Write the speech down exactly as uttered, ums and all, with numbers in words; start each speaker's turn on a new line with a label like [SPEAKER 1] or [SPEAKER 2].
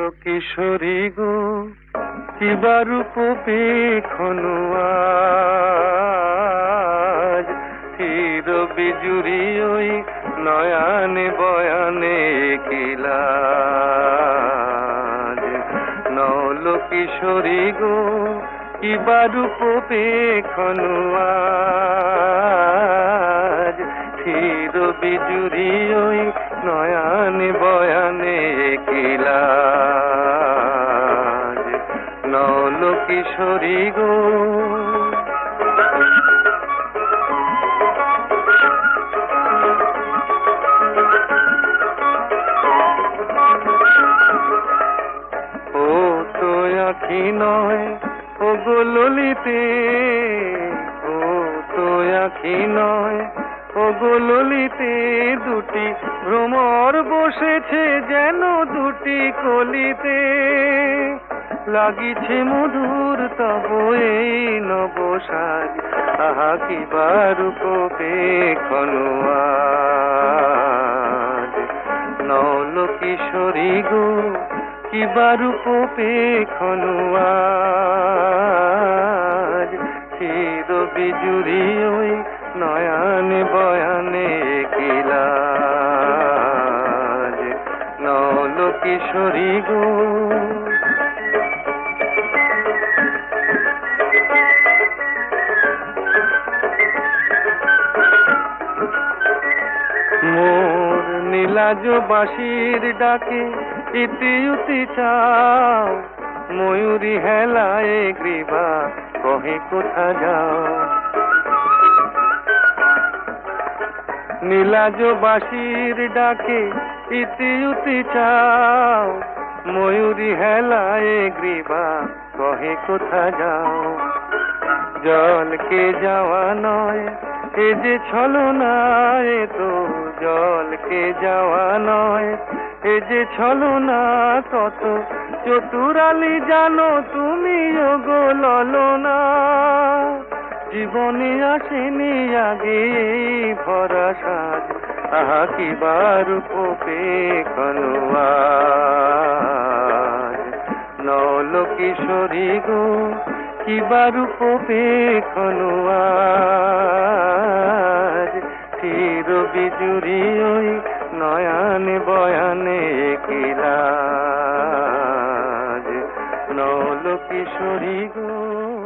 [SPEAKER 1] কিশোরী গো কিবা রূপ পেখনু আজ চির বিজুরি ওই নয়ানে বয়ানে কিলাজ নল কিশোরী গো কিবা রূপ পেখনু আজ চির বিজুরি ওই নয়ানে বয়ানে কিলাজ নল কিশোরী গো ও তো আখি নয় ও গো ললিতে ও তো আখি নয় ও গো ললিতে দুটি ভ্রমর বসেছে যেন দুটি কলিতে লাগিছে মধুর তব এই নবসাজ আহা কিবা রূপ পেখনু আজ নল কিশোরী গো কিবা রূপ পেখনু আজ চির বিজুরি ওই নয়ানে বয়ানে কিলাজ নল কিশোরী গো মোর নীলাজ বাঁশির ডাকে ইতি উতি চাও ময়ূরী হেলায় গ্রীবা কহে কোথা যাও নীলাজ বাঁশির ডাকে ইতি উতি চাও ময়ূরী হেলায় গ্রীবা কহে কোথা যাও জলকে যাওয়া নয় এ যে ছলনা এ তো জলকে যাওয়া নয় এ যে ছলনা কত চতুরালি জানো তুমি গো ললনা জীবনে আসেনি আগে ভরা সাজ আহা কিবা রূপ পেখনু আজ নল কিশোরী গো কিবা রূপ পেখনু আজ চির বিজুরি ওই নয়ানে বয়ানে কিলাজ নল কিশোরী গো।